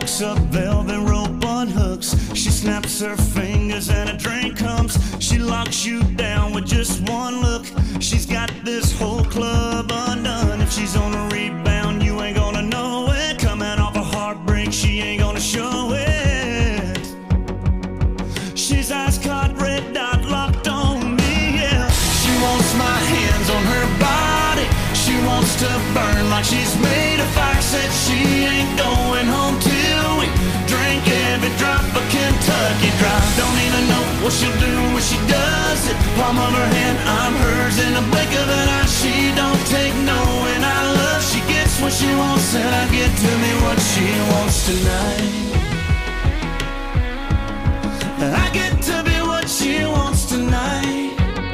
picks up velvet rope on hooks. She snaps her fingers and a drink comes. She locks you down with just one look. She's got this whole club undone. If she's on a rebound, you ain't gonna know it. Coming off a heartbreak, she ain't gonna show it. She's ice cold, red dot locked on me, yeah. She wants my hands on her body. She wants to burn like she's made of fire. Said she ain't going home till we drink every drop of Kentucky Dry. Don't even know what she'll do when she does it. Palm of her hand, I'm hers in the blink of an eye. She don't take no, and I love. She gets what she wants, and I get to me what she wants tonight. I get to be what she wants tonight.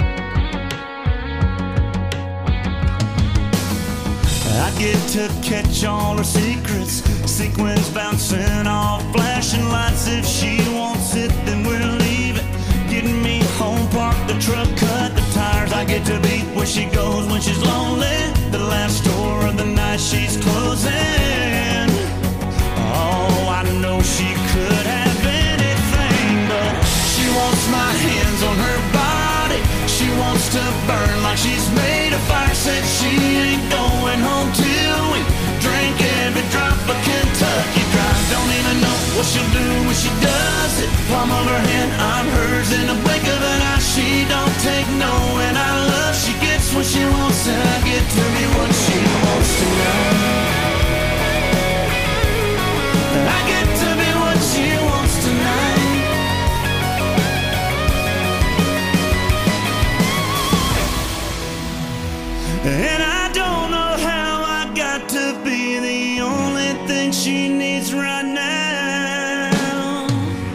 I get to catch all her secrets. Sequins bouncing off flashing lights. If she wants it, then we'll leave it. Getting me home, park the truck, cut the tires. I get to be where she goes when she's lonely. The last store of the night she's closing. Oh, I know she could have anything, but she wants my hands on her body. She wants to burn like she's made of fire. Said she ain't going home till we drink every drop of Kentucky Dry. Don't even know what she'll do when she does it. Palm of her hand, I'm hers in the blink of an eye. She don't take no, and I love. She gets what she wants, and I get to be what she wants tonight. I get to be what she wants tonight. And I don't know how I got to be the only thing she needs right now.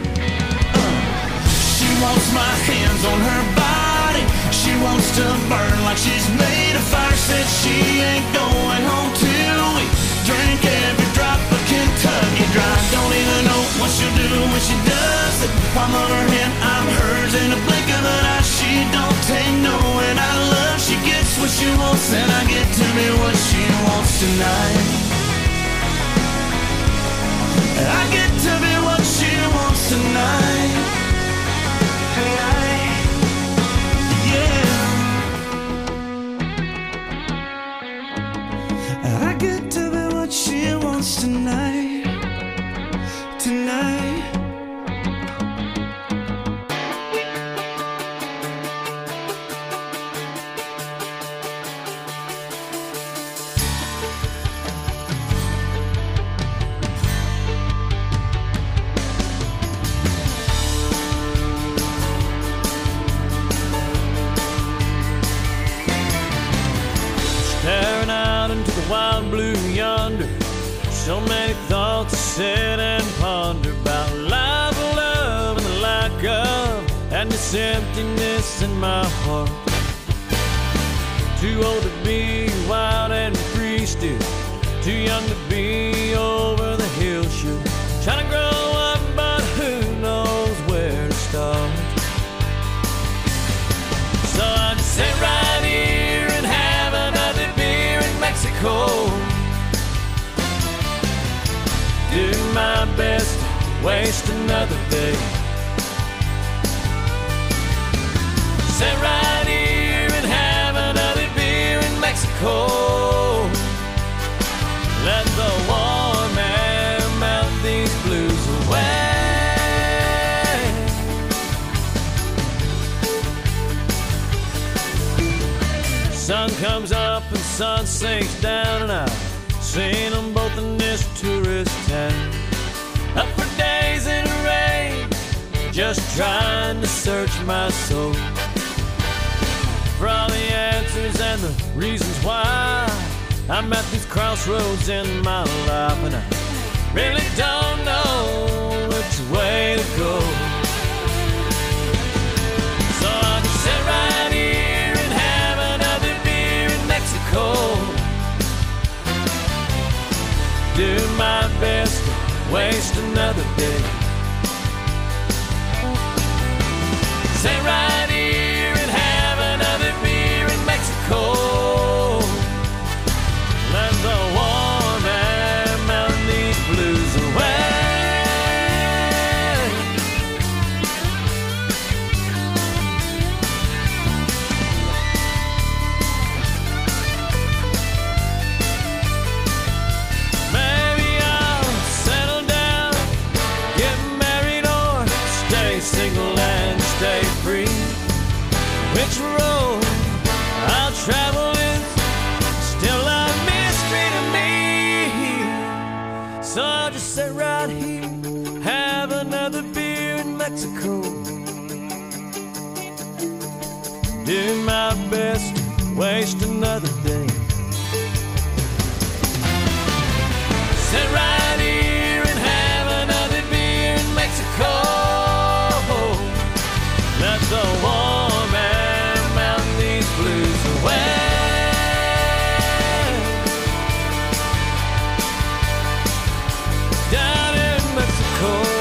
She wants my hands on her body. She wants to burn like she's made of fire. Said she ain't going home till we drink every drop of Kentucky Dry. Don't even know what she'll do when she does it. Palm of her hand, I'm hers in a blink of an eye. She don't take no, and I love. She gets what she wants, and I get to be what she wants tonight. I get to be what she wants tonight. Yeah. I get to be what she wants tonight. Tonight. Staring out into the wild blue yonder. So many thoughts to sit and ponder about life, love, and the lack of, and this emptiness in my heart. Too old to be wild and free still. Too young to be over the hill sure. Trying to grow up, but who knows where to start. So I just sit right here and have another beer in Mexico. Do my best to waste another day. Sit right here and have another beer in Mexico. Let the warm air melt these blues away. Sun comes up and sun sinks down, and I've seen them both in this tourist town. Up for days in the rain, just trying to search my soul for all the answers and the reasons why I'm at these crossroads in my life, and I really don't know which way to go. So I can sit right here and have another beer in Mexico. Do my best to waste another day. Sit right here and have another beer in Mexico. Let the warm air melt these blues away. I'll just sit right here, have another beer in Mexico. Doing my best to waste another day. Sit right here and have another beer in Mexico. Let the warm air melt these blues away. Down in Mexico.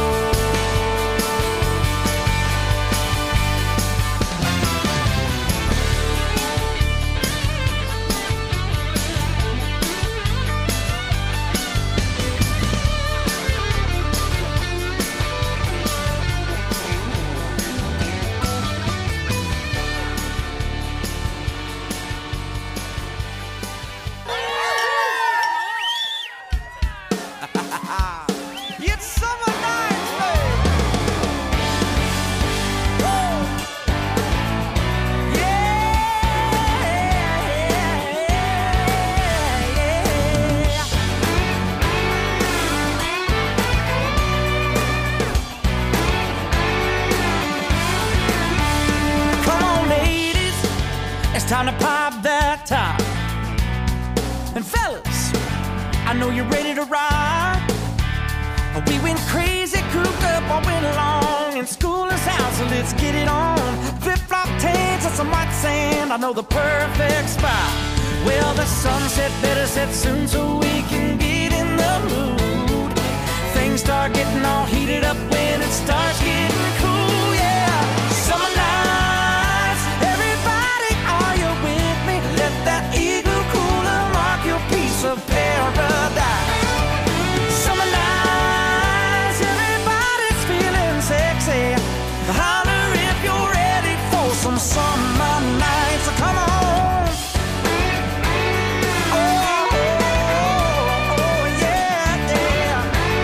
Time to pop that top. And fellas, I know you're ready to ride. We went crazy, cooped up all winter long, and school is out, so let's get it on. Flip-flop tanks and some white sand, I know the perfect spot. Well, the sunset better set soon so we can get in the mood. Things start getting all heated up when it starts getting cool, yeah. Summer nights, everybody, are you with me? Let that eagle cooler mark your piece of paradise. Summer nights, everybody's feeling sexy. Holler if you're ready for some summer nights. Come on. Oh, yeah, yeah.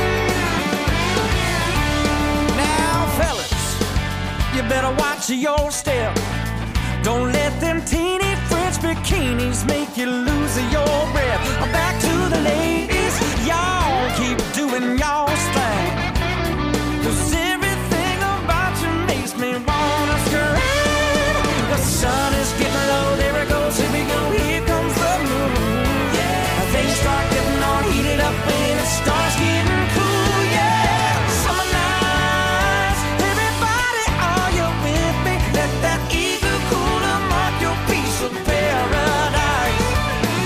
Now, fellas, you better watch your step. Don't let them teeny French bikinis make you lose your breath. Back to the ladies, y'all keep doing y'all's thing. 'Cause everything about you makes me wanna scream. The sun is getting low, there it goes, here we go, here comes the moon. Yeah, things start getting all heated up when it starts getting cool, yeah. Summer nights, everybody, are you with me? Let that eagle cooler mark your piece of paradise.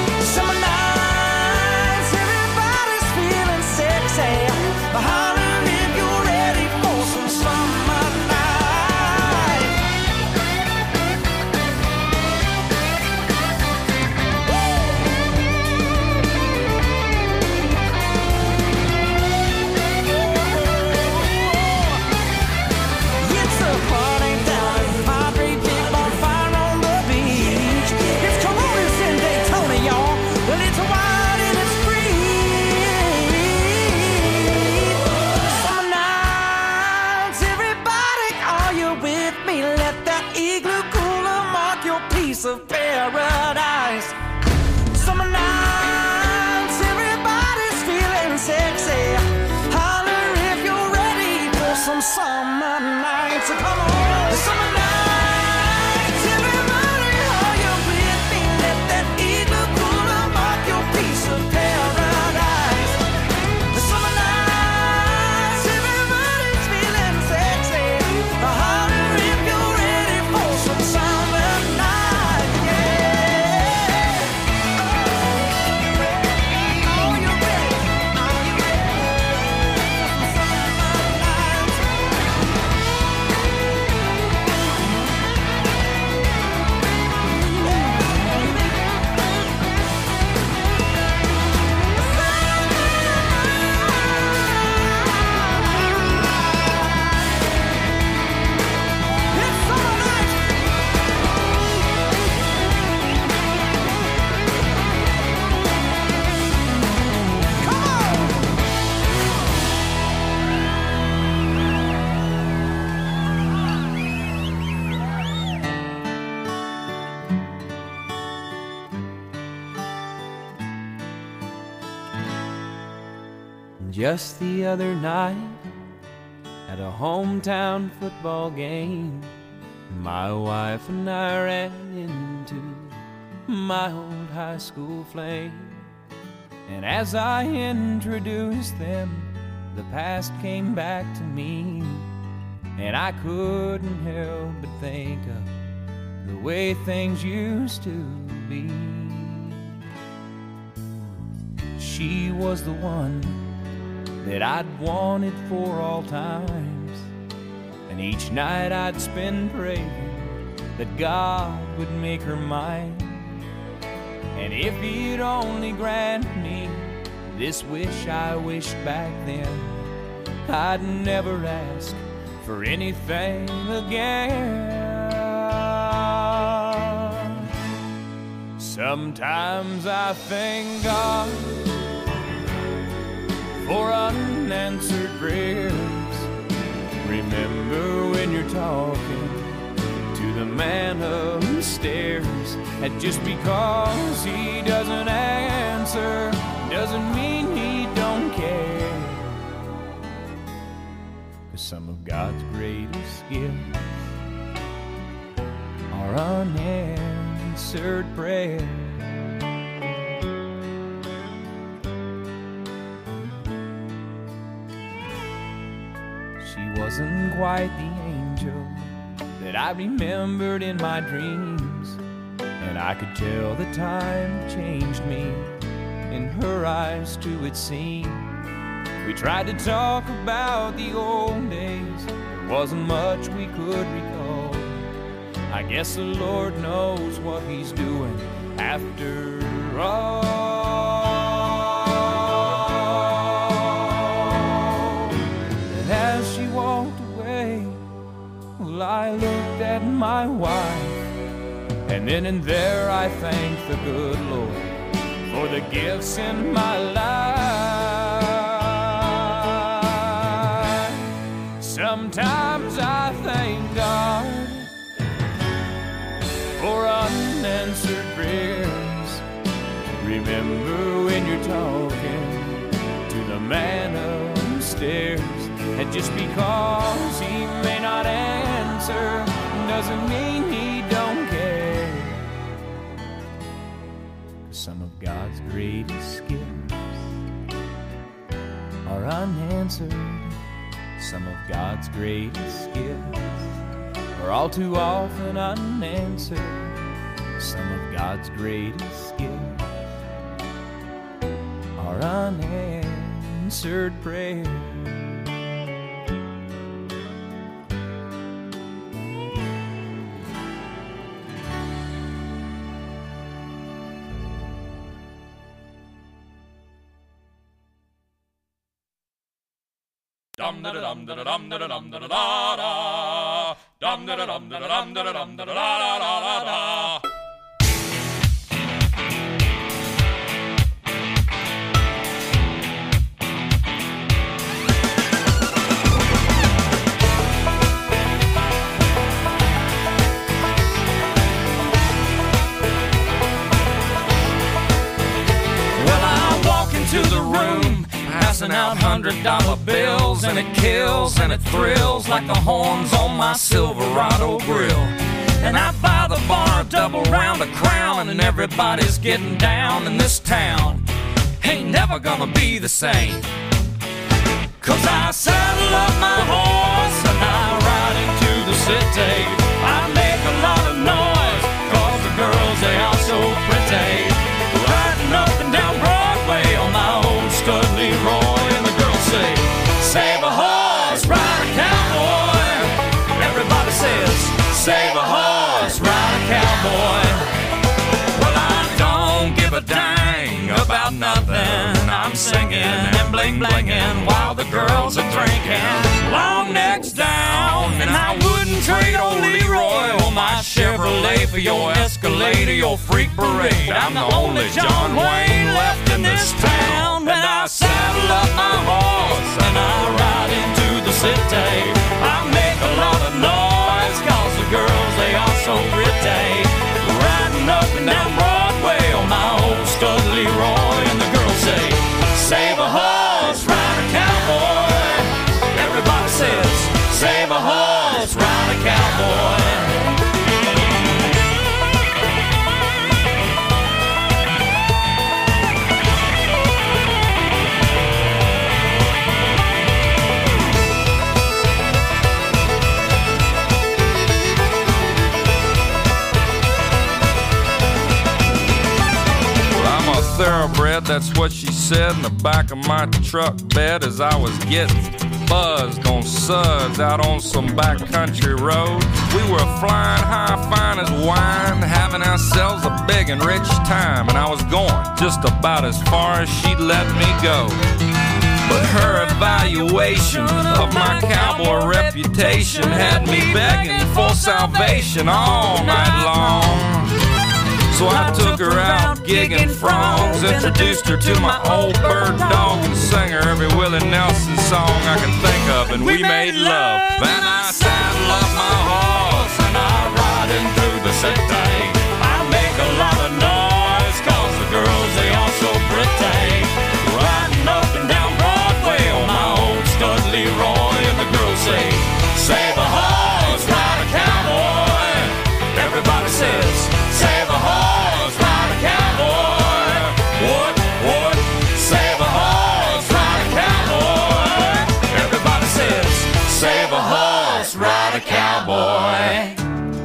Just the other night, at a hometown football game, my wife and I ran into my old high school flame. And as I introduced them, the past came back to me, and I couldn't help but think of the way things used to be. She was the one that I'd wanted for all times, and each night I'd spend praying that God would make her mine. And if He'd only grant me this wish I wished back then, I'd never ask for anything again. Sometimes I thank God for unanswered prayers. Remember when you're talking to the man upstairs, that just because he doesn't answer doesn't mean he don't care. 'Cause some of God's greatest gifts are unanswered prayers. She wasn't quite the angel that I remembered in my dreams, and I could tell the time changed me. In her eyes too it seemed. We tried to talk about the old days, there wasn't much we could recall. I guess the Lord knows what He's doing after all. And as she walked away, well, I looked at my wife, and then and there I thanked the good Lord for the gifts in my life. Sometimes I thank God for unanswered prayers. Remember when you're talking to the man upstairs, and just because he may not answer doesn't mean he don't care. Some of God's greatest gifts are unanswered. Some of God's greatest gifts are all too often unanswered. Some of God's greatest gifts are unanswered prayers. Dum da dum da dum da dum da da da dum da dum da dum da dum da da da da. Well, I walk into the room passing out $100 bills, and it kills and it thrills like the horns on my Silverado grill. And I buy the bar a double round of Crown, and everybody's getting down in this town. Ain't never gonna be the same, 'cause I saddle up my horse and I ride into the city. I make a lot of noise 'cause the girls, they are so pretty. Riding up and down Broadway on my old stud Leroy, and the girls say, save a horse, ride a cowboy. Everybody says, save a horse, ride a cowboy. Well, I don't give a dang about nothing. I'm singing and bling-blinging while the girls are drinking. Long necks down, and I wouldn't trade old Leroy or my Chevrolet for your Escalade or your freak parade. I'm the only John Wayne left in this town. And I saddle up my horse and I ride into the city. I make a lot of noise 'cause the girls, they are so pretty. Riding up and down Broadway on my old stud Leroy, and the girls say, save a horse, ride a thoroughbred, that's what she said in the back of my truck bed as I was getting buzzed on suds out on some backcountry road. We were flying high, fine as wine, having ourselves a big and rich time, and I was going just about as far as she'd let me go. But her evaluation of my cowboy reputation had me begging for salvation all night long. So I took her out gigging frogs, introduced her to my old bird dog, and sang her every Willie Nelson song I could think of, and we made love. Then I saddled up my horse and I ride him through the city. I make a lot of noise 'cause the girls, they all so pretty. Riding up and down Broadway on my old stud Leroy, and the girls say, save a horse, ride a cowboy. Everybody says, save a horse, ride a cowboy. What? Save a horse, ride a cowboy. Everybody says, save a horse, ride a cowboy.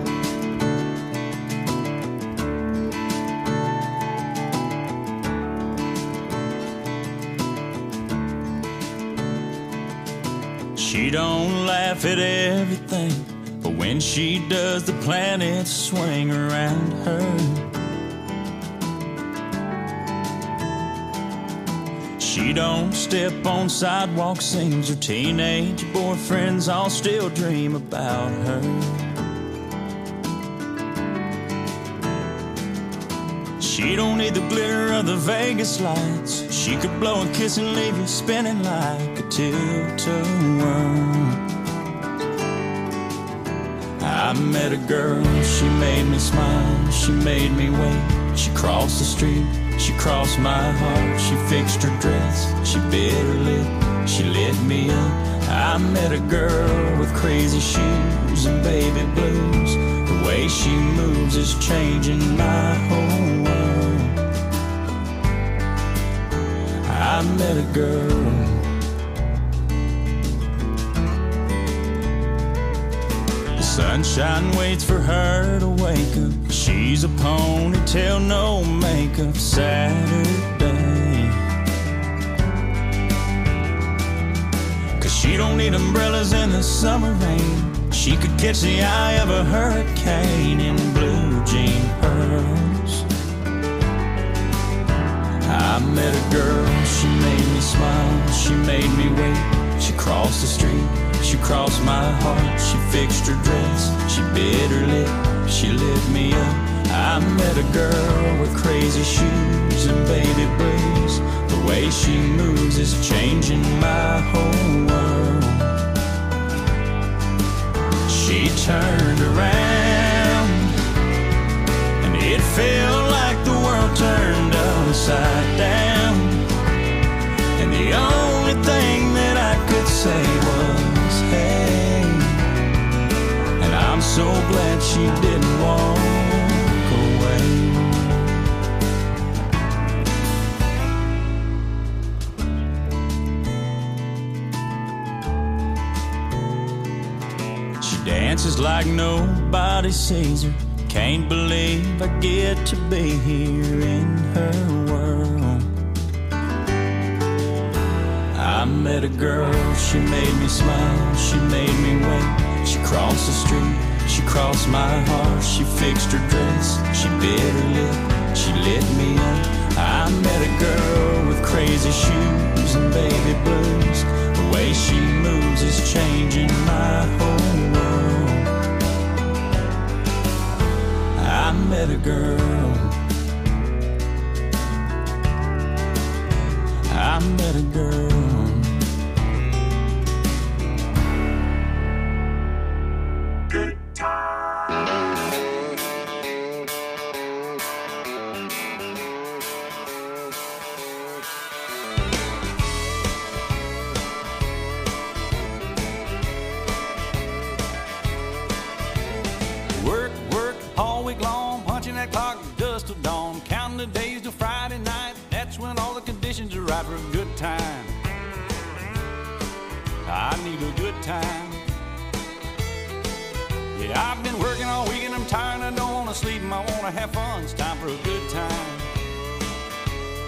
She don't laugh at everything, but when she does, the planets swing around her. She don't step on sidewalk scenes. Her teenage boyfriends all still dream about her. She don't need the glitter of the Vegas lights. She could blow a kiss and leave you spinning like a tilt-a-whirl. I met a girl, she made me smile, she made me wait. She crossed the street, she crossed my heart. She fixed her dress, she bit her lip, she lit me up. I met a girl with crazy shoes and baby blues. The way she moves is changing my whole world. I met a girl. Sunshine waits for her to wake up. She's a ponytail, no makeup Saturday. 'Cause she don't need umbrellas in the summer rain. She could catch the eye of a hurricane in blue jean pearls. I met a girl, she made me smile, she made me wait. She crossed the street, she crossed my heart. She fixed her dress, she bit her lip, she lit me up. I met a girl with crazy shoes and baby blues. The way she moves is changing my whole world. She turned around and it felt like the world turned upside down. And the only thing that I could say was, hey. And I'm so glad she didn't walk away. She dances like nobody sees her. Can't believe I get to be here in her world. I met a girl, she made me smile, she made me wait. She crossed the street, she crossed my heart. She fixed her dress, she bit her lip, she lit me up. I met a girl with crazy shoes and baby blues. The way she moves is changing my whole world. I met a girl. I met a girl. For a good time, I need a good time. Yeah, I've been working all week and I'm tired. I don't want to sleep and I want to have fun. It's time for a good time.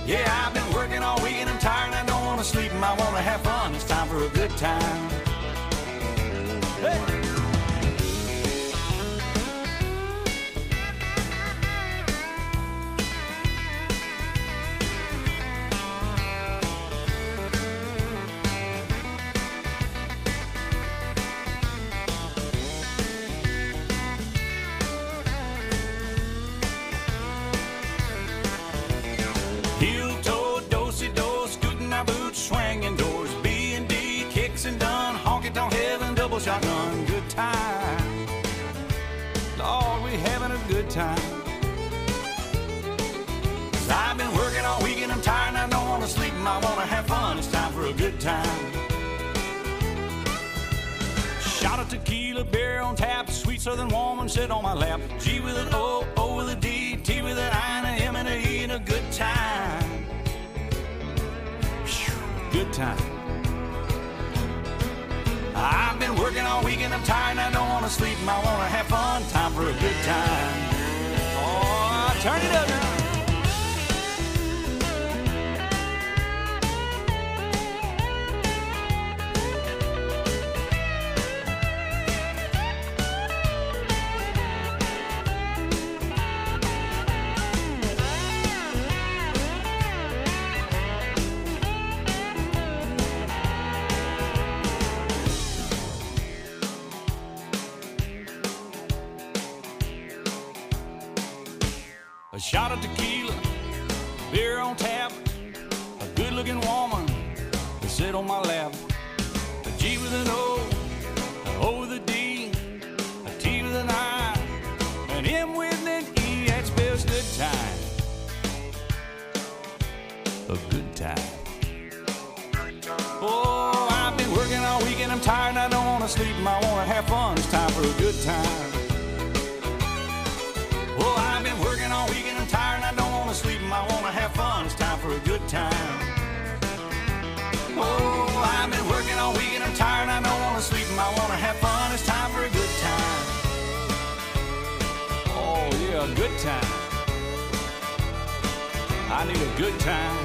Yeah, I've been working all week and I'm tired and I don't want to sleep and I want to have fun. It's time for a good time. Hey! Heel-toe, do-si-do, scooting our boots, swinging doors, B&D, kicks and done, honky-tonk heaven, double shotgun, good time. Lord, we having a good time. 'Cause I've been working all week and I'm tired and I don't want to sleep and I want to have fun. It's time for a good time. Shot of tequila, beer on tap, sweet southern woman sit on my lap. G with an O, O with a D, T with an I and a M and a E and a good time. Whew, good time. I've been working all week and I'm tired and I don't want to sleep and I want to have fun. Time for a good time. Oh, turn it up now. A shot of tequila, beer on tap, a good-looking woman to sit on my lap. A G with an O, an O with a D, a T with an I, an M with an E, that spells good time. A good time. Oh, I've been working all week and I'm tired and I don't want to sleep and I want to have fun. It's time for a good time. Oh, I've been working all week and I'm tired and I don't want to sleep and I want to have fun. It's time for a good time. Oh, I've been working all week and I'm tired and I don't want to sleep and I want to have fun. It's time for a good time. Oh, yeah, a good time. I need a good time.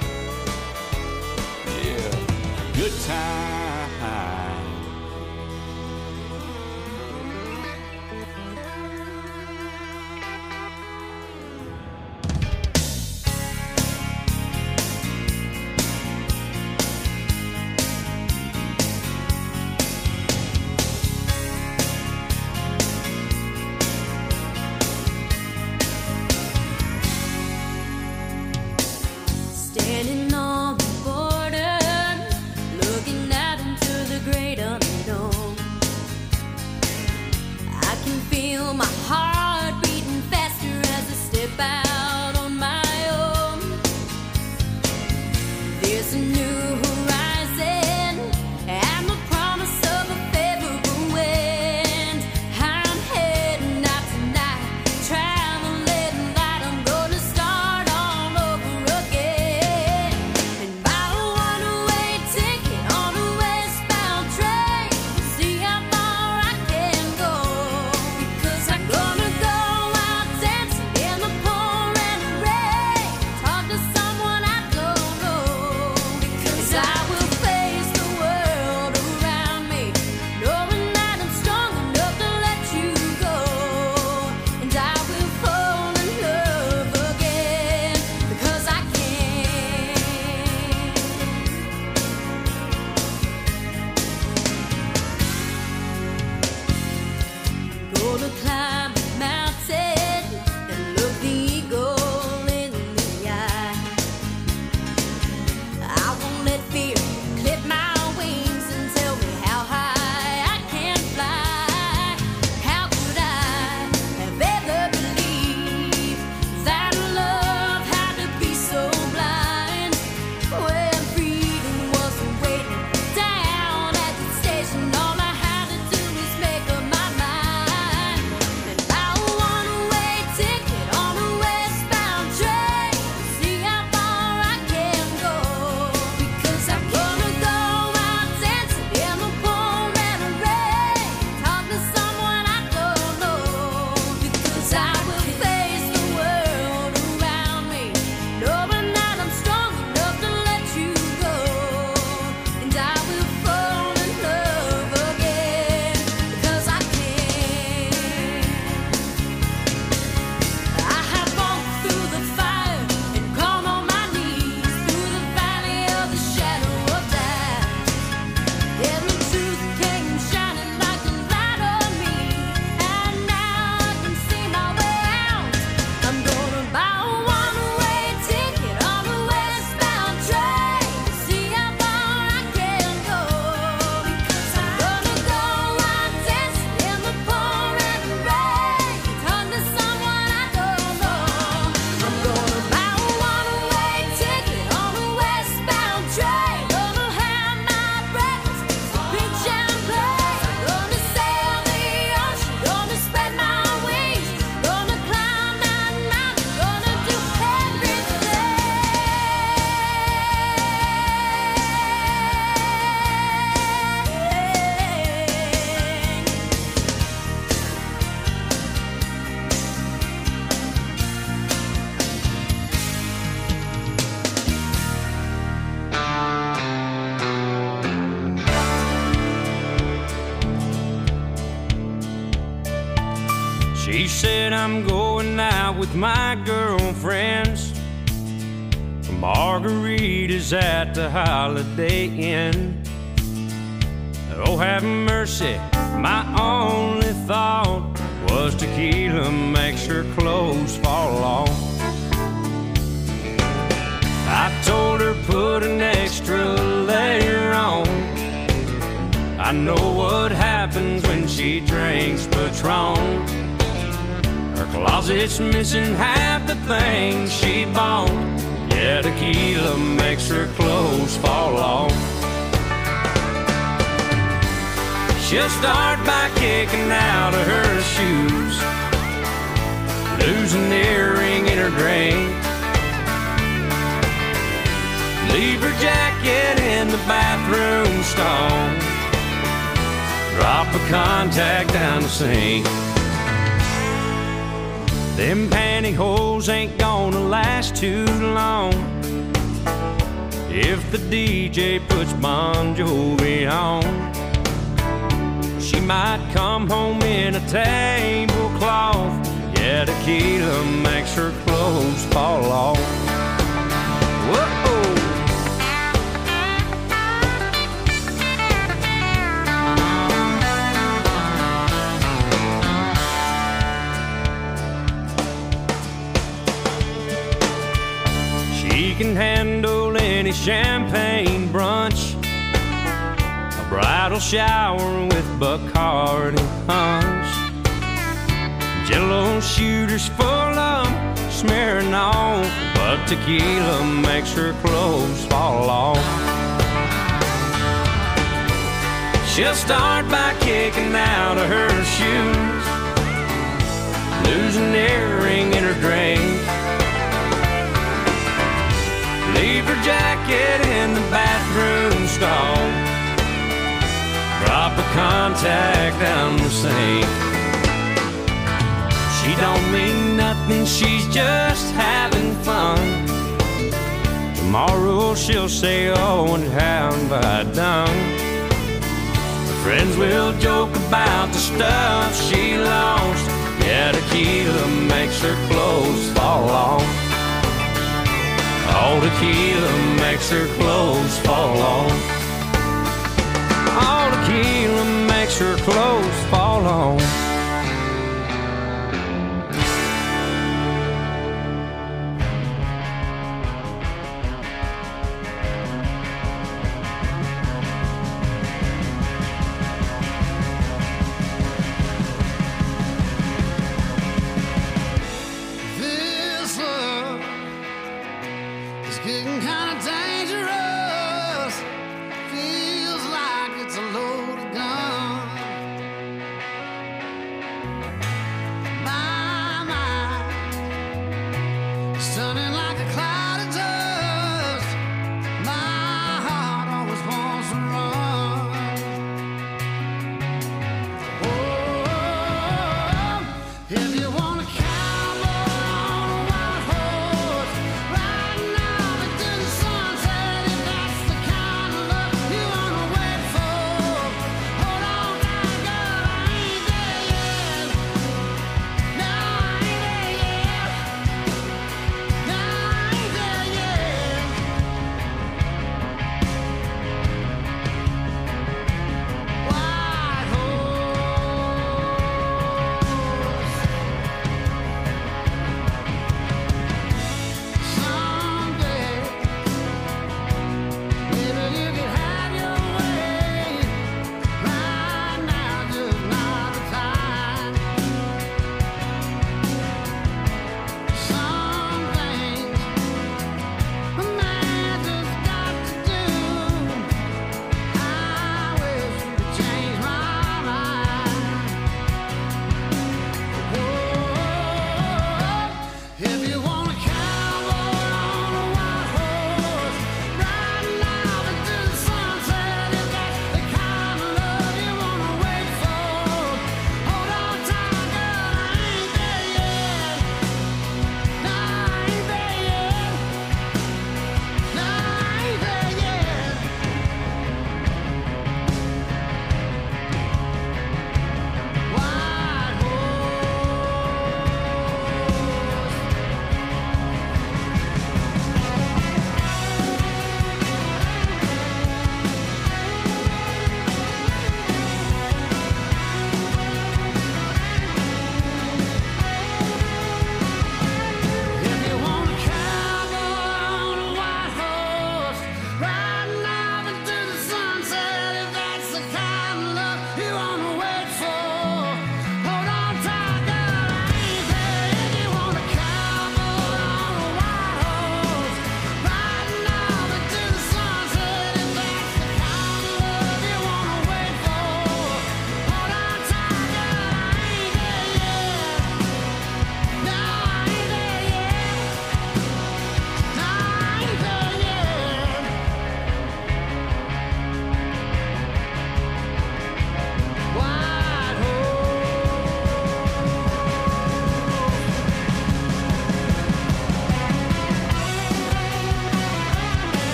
Yeah, good time. Standing on the border, looking out into the great She said, I'm going out with my girlfriends for margaritas at the Holiday Inn. Oh, have mercy, my only thought was tequila makes her clothes fall off. I told her put an extra layer on. I know what happens when she drinks Patron. Her closet's missing half the things she bought. Yeah, tequila makes her clothes fall off. She'll start by kicking out of her shoes, lose an earring in her drink, leave her jacket in the bathroom stall, drop a contact down the sink. Them pantyhose ain't gonna last too long if the DJ puts Bon Jovi on. She might come home in a tablecloth. Yeah, tequila makes her clothes fall off. Whoa! She can handle any champagne brunch, a bridal shower with Bacardi punch, Jell-O shooters full of smearing off, but tequila makes her clothes fall off. She'll start by kicking out of her shoes, lose an earring in her drink, leave her jacket in the bathroom stall, drop a contact down the sink. She don't mean nothing, she's just having fun. Tomorrow she'll say, oh, and how have I done? Her friends will joke about the stuff she lost. Yeah, tequila makes her clothes fall off. Oh, tequila makes her clothes fall off. Oh, tequila makes her clothes fall off. Getting kind of dangerous. Feels like it's a loaded gun. My mind is turning like a cloud of dust. My heart always wants to run. Oh, if you want to cowboy on a white horse, riding out into the sunset.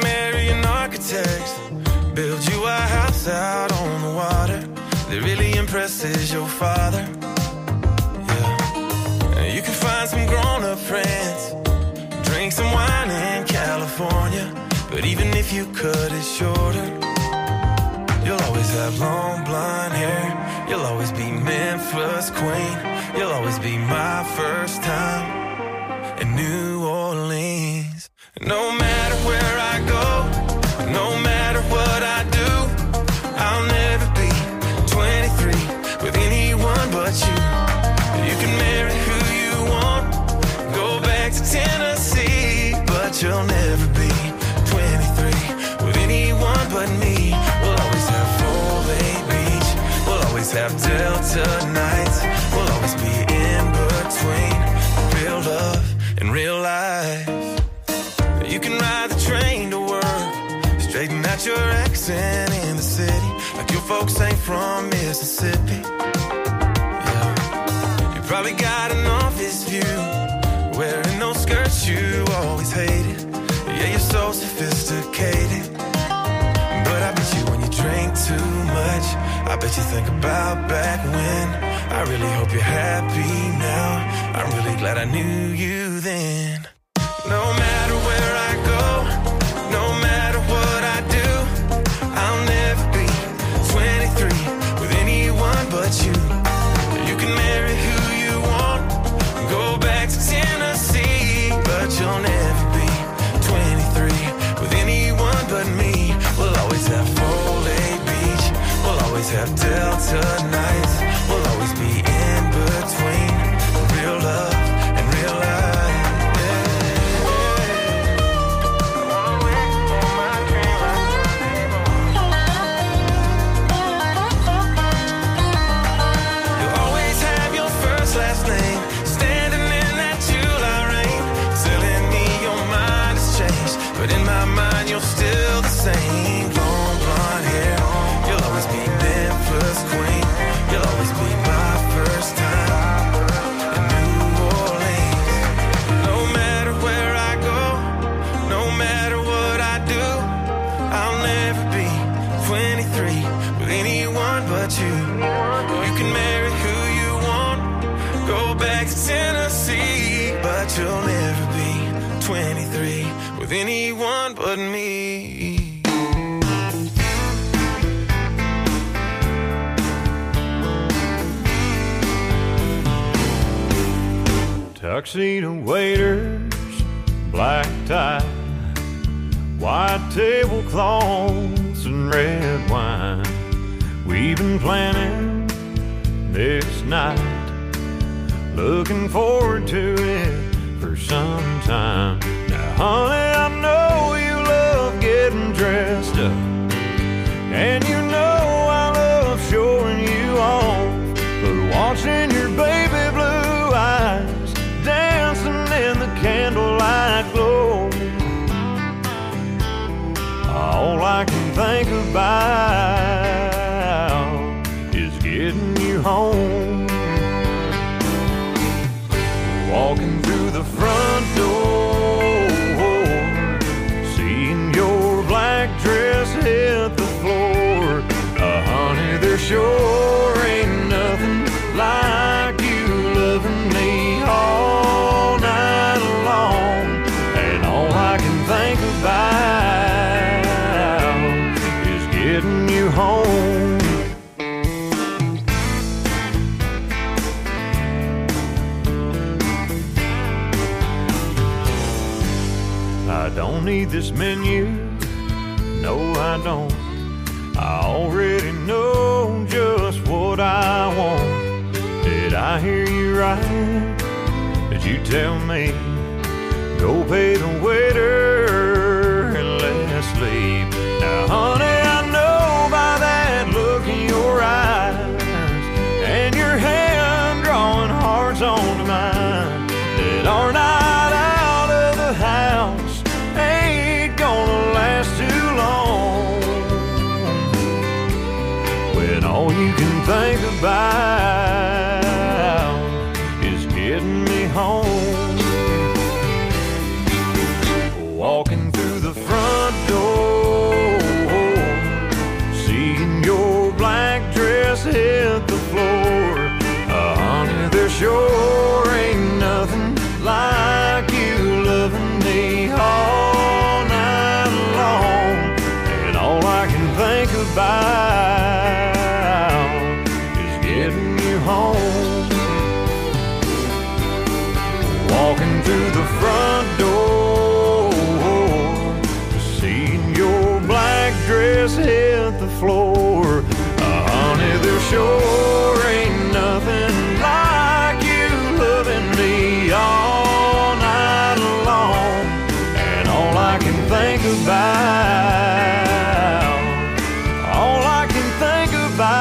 marry an architect, build you a house out on the water that really impresses your father. Yeah. You can find some grown-up friends, drink some wine in California, but even if you cut it shorter, you'll always have long blonde hair. You'll always be Memphis queen. You'll always be my first time in New Orleans. No matter where I go, no matter what I do, I'll never be 23 with anyone but you. You can marry who you want, go back to Tennessee, but you'll never be 23 with anyone but me. We'll always have Foley Beach, we'll always have Delta nights, we'll always be in between real love and real life. You can ride the train to work, straighten out your accent in the city, like your folks ain't from Mississippi. Yeah. You probably got an office view, wearing those skirts you always hated. Yeah, you're so sophisticated, but I bet you when you drink too much, I bet you think about back when. I really hope you're happy now, I'm really glad I knew you then. No matter where I go, no matter what I do, I'll never be 23 with anyone but you. You can marry who you want, go back to Tennessee, but you'll never be 23 with anyone but me. We'll always have Foley Beach, we'll always have Delta nights, we'll always be in between real love and real life. Last name, standing in that July rain, telling me your mind has changed, but in my mind you're still the same. Long blonde hair, you'll always be Memphis queen, you'll always be my first time in New Orleans. No matter where I go, no matter what I do, I'll never be 23 with anyone but you. You can marry who you want, go back to Tennessee, but you'll never be 23 with anyone but me. Tuxedo waiters, black tie, white tablecloths and red wine. We've been planning this night, looking forward to it for some time. Now, honey, I know you love getting dressed up, and you know I love showing you off, but watching your baby blue eyes dancing in the candlelight glow, all I can think about is getting you home. Walking through the front door, seeing your black dress hit the floor. Honey, there sure ain't nothing like you loving me all night long. And all I can think about is getting you home. I don't need this menu, no I don't. I already know just what I want. Did I hear you right? Did you tell me, go pay the waiter and let's leave? Now honey, I know by that look in your eyes and your hand drawing hearts onto mine, that our night out of the house ain't gonna last too long, when all you can think about is getting me home. Walking through the front door, sure ain't nothing like you loving me all night long. And all I can think about is getting you home. Walking through the front door, seeing your black dress hit the floor. Honey, there sure ain't nothing like you loving me all night long. And all I can think about, all I can think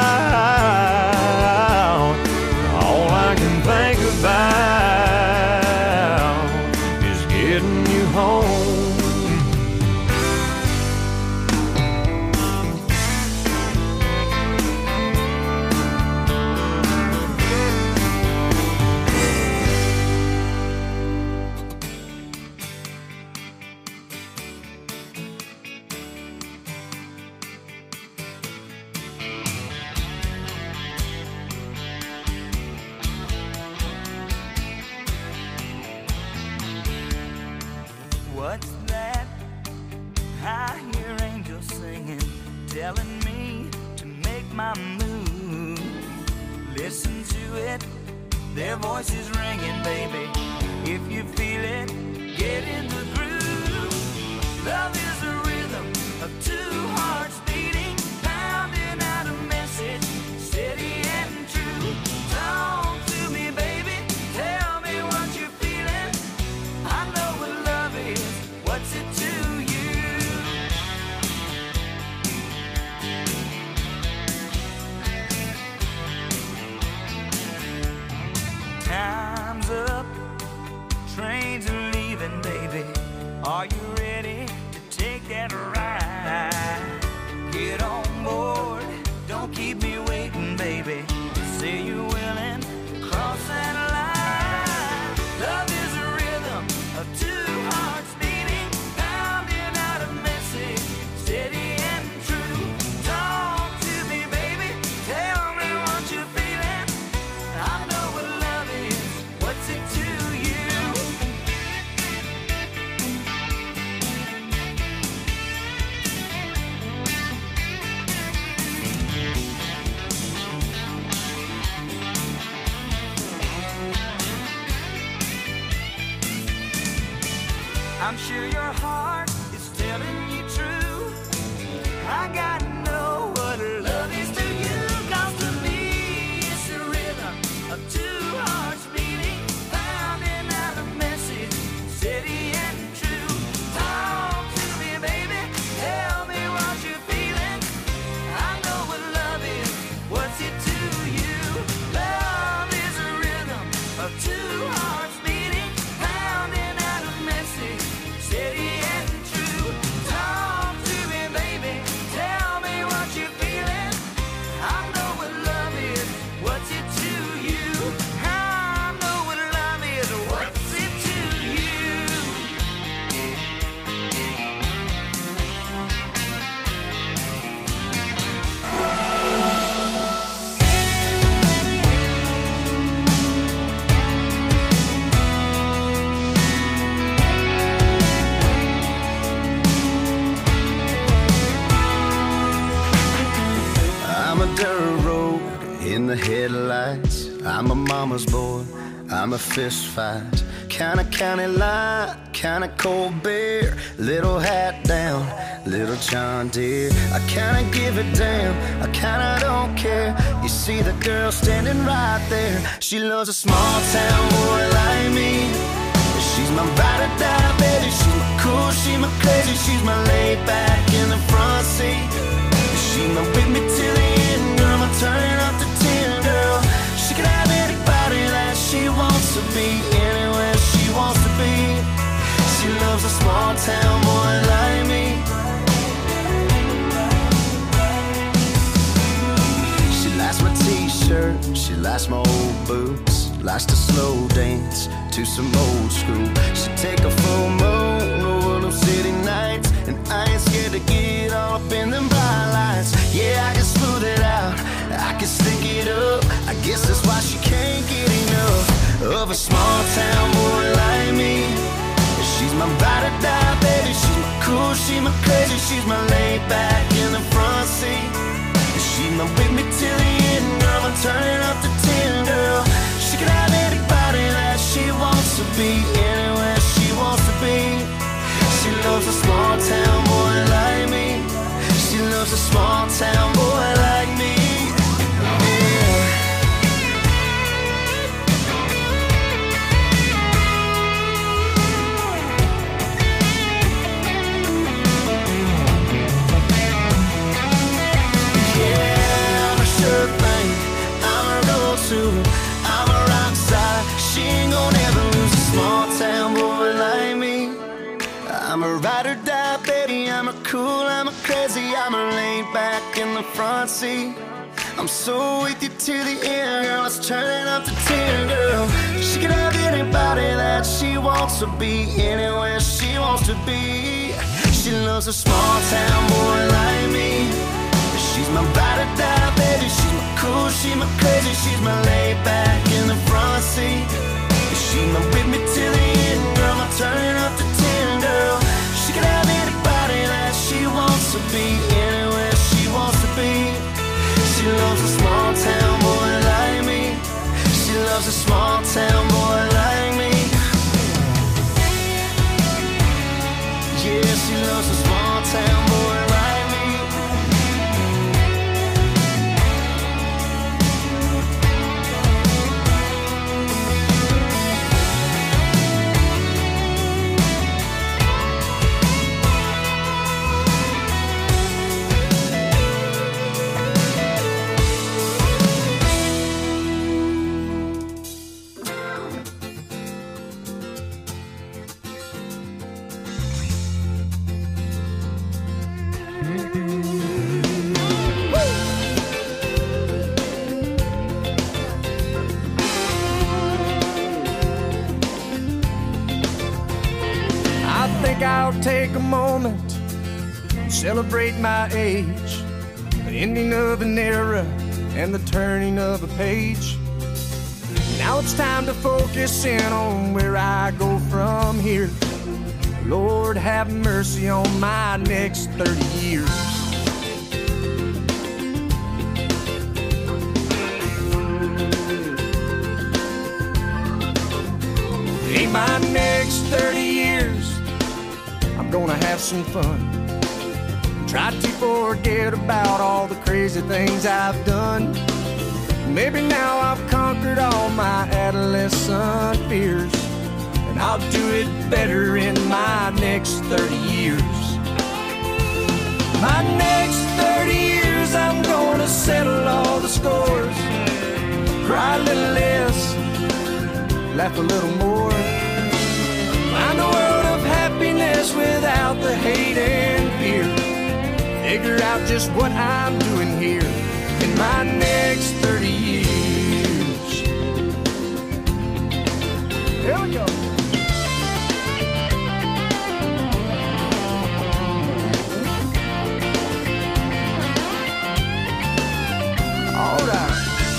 about, all I can think about is getting you home. What's that? I hear angels singing, telling me to make my move. Listen to it, their voices ringing, baby. If you feel it, get in the groove. Love is a rhythm of two hearts beating, pounding out a message, steady and true. Talk to me, baby, tell me what you're feeling. I know what love is, what's it to you? Time's up, trains are leaving, baby. Are you ready to take that ride? Get on board, don't keep me waiting, baby. Say you're willing to cross that line. Love is a rhythm of two hearts beating, pounding out a message, steady and true. Talk to me, baby, tell me what you're feeling. I know what love is, what's it to you? I'm sure your heart is telling you true. I gotta know what love is to you. 'Cause to me it's a rhythm of two hearts beating, pounding out a message, steady and true. Talk to me, baby, tell me what you're feeling. I know what love is, what's it to you? Love is a rhythm of two hearts beating, pounding out a message, steady and true. Talk to me, baby, tell me what you're feeling. I know what love is, what's it to you? I know what love is, what's it to you? I'm a dirt road in the headlights. I'm a mama's boy, I'm a fist fight. Kinda county line, kinda cold beer. Little hat down, little John Deere. I kinda give a damn, I kinda don't care. You see the girl standing right there. She loves a small town boy like me. She's my ride or die, baby. She's my cool, she's my crazy. She's my laid back in the front seat. She's my with me till the end, girl. I'm turning up to 10, girl. She can have anybody that she wants to be, anywhere she wants to be. She loves a small town boy like me. She likes my t-shirt, she likes my old boots, likes to slow dance to some old school. She take a full moon over them city nights, and I ain't scared to get all up in them bright lights. Yeah, I can smooth it out, I can stick it up. I guess that's why she can't get enough. small town boy like me. She's my ride or die, baby. She's my cool, she's my crazy, she's my laid back in the front seat. She's my with me till the end, girl. I'm turning up the 10, girl. She can have anybody that she wants to be, anywhere she wants to be. She loves a small town boy like me. She loves a small town boy like me. I'm a rock star. She ain't gonna ever lose a small town boy like me. I'm a ride or die, baby. I'm a cool, I'm a crazy, I'm a laid back in the front seat. I'm so with you to the end, girl. Let's turn it up to 10, girl. She can have anybody that she wants to be, anywhere she wants to be. She loves a small town boy like me. She's my ride or die, baby. She's my cool, she's my crazy, she's my laid back in the front seat. She's my with me till the end, girl. I'm turning up to 10, girl. She can have anybody that she wants to be, anywhere she wants to be. She loves a small town boy like me. She loves a small town boy like me. Yeah, she loves a small town boy like me. I'll take a moment, celebrate my age, the ending of an era and the turning of a page. Now it's time to focus in on where I go from here. Lord, have mercy on my next 30 years. In my next 30 years, I'm gonna have some fun. Try to forget about all the crazy things I've done. Maybe now I've conquered all my adolescent fears, and I'll do it better in my next 30 years. My next 30 years, I'm gonna settle all the scores. Cry a little less, laugh a little more. Find a world of happiness without the hate and fear. Figure out just what I'm doing here in my next 30 years. Here we go. All right.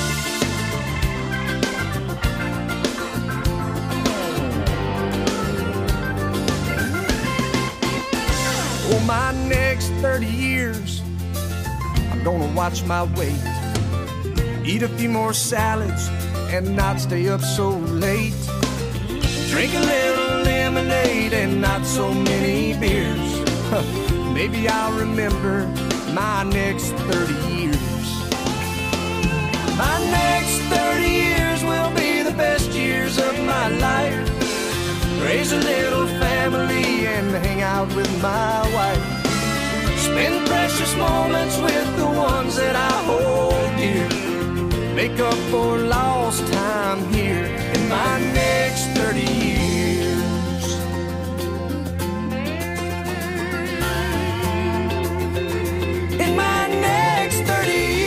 For my next 30 years, I'm gonna watch my weight, eat a few more salads and not stay up so late, drink a little lemonade and not so many beers. Maybe I'll remember my next 30 years. My next 30 years will be the best years of my life. Raise a little family and hang out with my wife. Spend precious moments with the ones that I hold dear. Make up for lost time here in my next 30 years. In my next 30 years.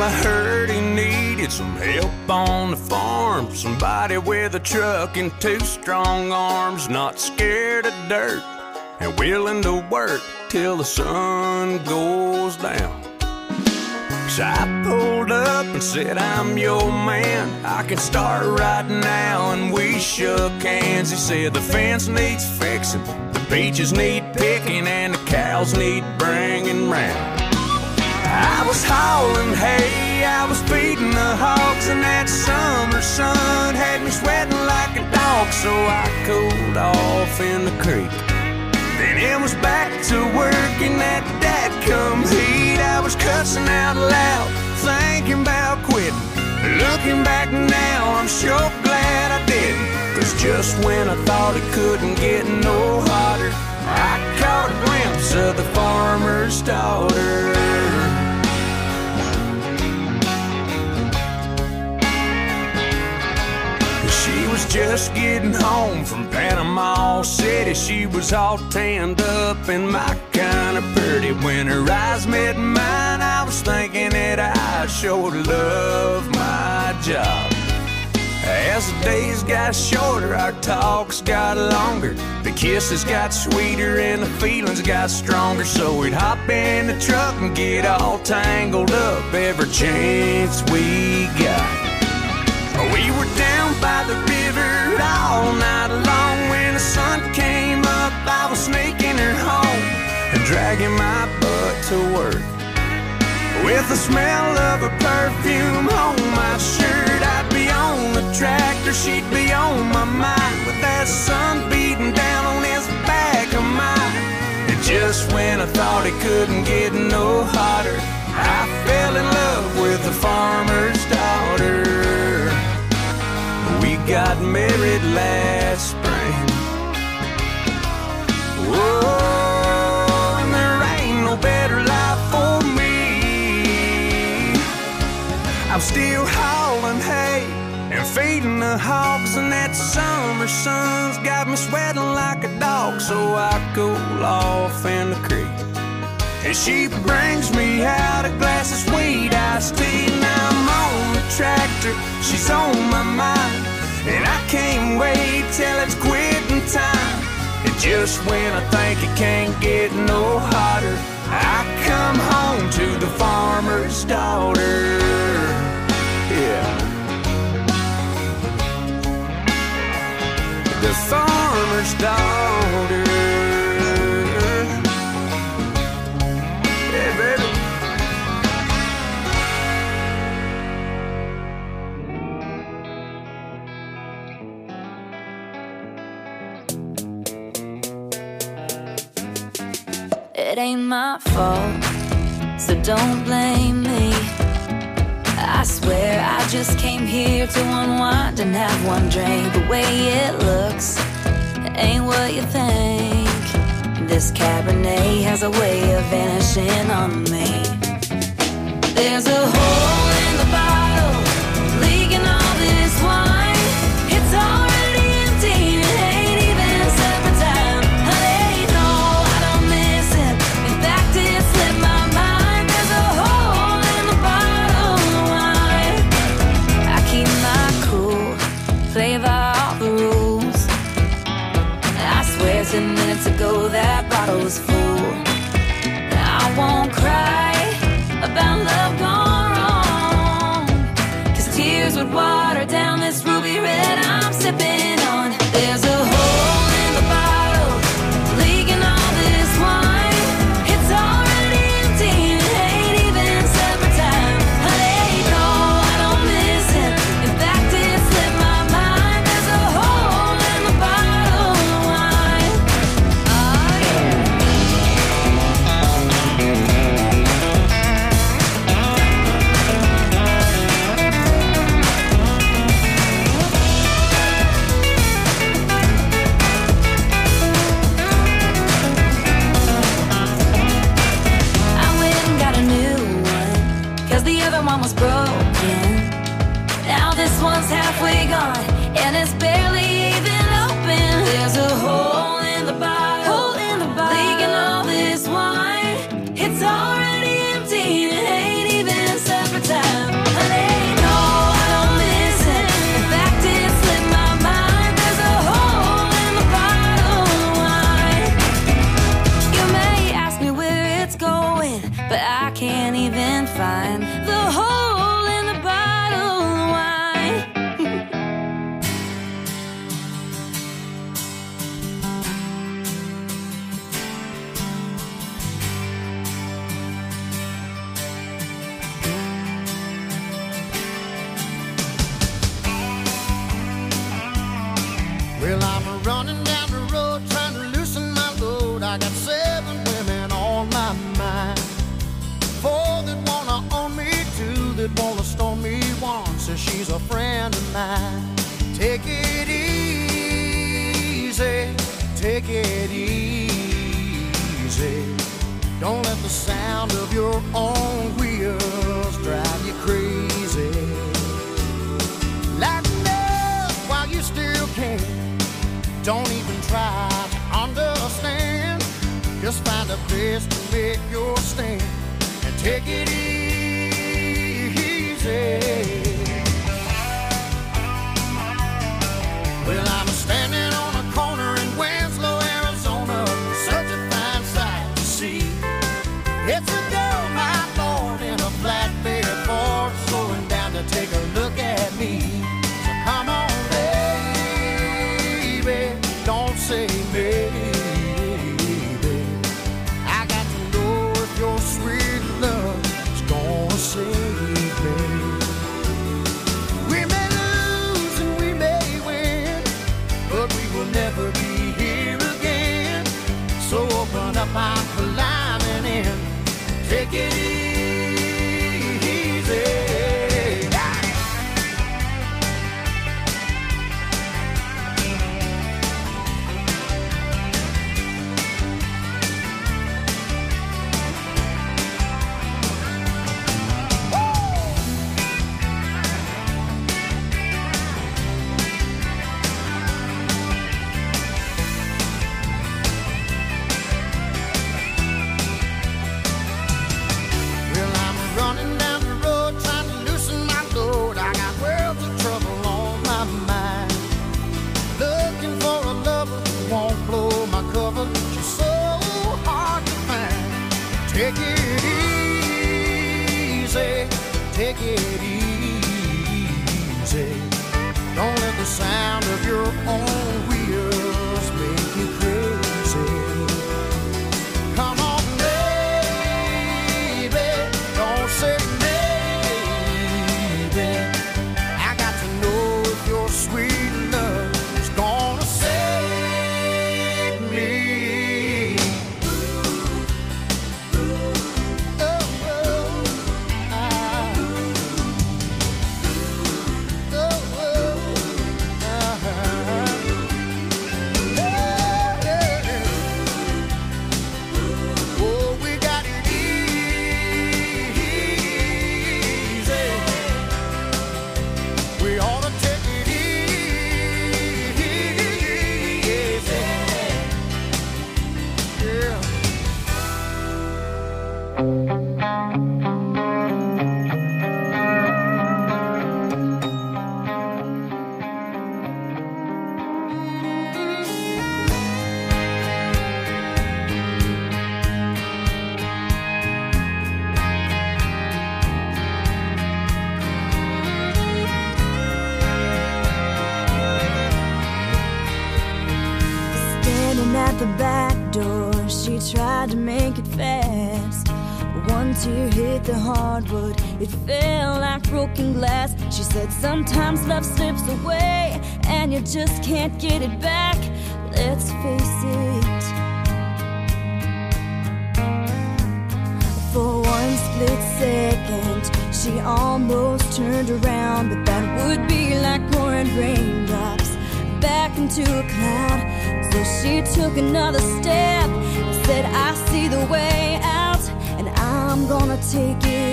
I heard he needed some help on the farm. Somebody with a truck and 2 strong arms, not scared of dirt and willing to work till the sun goes down. So I pulled up and said, I'm your man, I can start right now. And we shook hands. He said the fence needs fixing, the beaches need picking, and the cows need bringing round. I was hauling hay, I was feeding the hogs, and that summer sun had me sweating like a dog. So I cooled off in the creek. Then it was back to work in that dadgum heat. I was cussing out loud, thinking about quitting. Looking back now, I'm sure glad I didn't. 'Cause just when I thought it couldn't get no hotter, I caught a glimpse of the farmer's daughter. She was just getting home from Panama City. She was all tanned up and my kind of pretty. When her eyes met mine, I was thinking that I sure love my job. As the days got shorter, our talks got longer. The kisses got sweeter and the feelings got stronger. So we'd hop in the truck and get all tangled up every chance we got. We were down by the river all night long. When the sun came up, I was sneaking her home and dragging my butt to work. With the smell of her perfume on my shirt, I'd be on the tractor, she'd be on my mind, with that sun beating down on his back of mine. And just when I thought it couldn't get no hotter, I fell in love with the farmer's daughter. We got married last spring. Whoa, and there ain't no better life for me. I'm still hauling hay and feeding the hogs, and that summer sun's got me sweating like a dog. So I cool off in the creek, and she brings me out a glass of sweet iced tea. Now I'm on the tractor, she's on my mind, and I can't wait till it's quitting time. And just when I think it can't get no hotter, I come home to the farmer's daughter. Yeah. The farmer's daughter. Yeah, baby. It ain't my fault, so don't blame me. I swear I just came here to unwind and have one drink. The way it looks ain't what you think. This Cabernet has a way of vanishing on me. There's a hole in the bottle, leaking all this wine. It's already empty, it ain't even supper time. Honey, no, I don't miss it. In fact, it slipped my mind. There's a hole in the bottle of wine. I keep my cool, play by all the rules. I swear 10 minutes ago that bottle was full. I won't cry about love gone wrong. a friend of mine. Take it easy, take it easy. Don't let the sound of your own wheels drive you crazy. Lighten up while you still can. Don't even try to understand. Just find a place to make your stand and take it easy. Well, I'm standing on a corner in Winslow, Arizona, such a fine sight to see. It's a girl, my Lord, in a flatbed Ford, slowing down to take a look at me. So come on, baby, don't say maybe. I got to know if your sweet love is gonna save me. We may lose and we may win, but we will never be here again. So open up our climbing in. Take it easy. Take it easy, take it easy. Don't let the sound of your own wheels make you crazy. Come on, baby, don't say maybe. I got to know if your sweet love is gonna save me. At the back door, she tried to make it fast. One tear hit the hardwood, it fell like broken glass. She said sometimes love slips away and you just can't get it back. Let's face it, for one split second she almost turned around, but that would be like pouring raindrops back into a cloud. So she took another step and said, I see the way out, and I'm gonna take it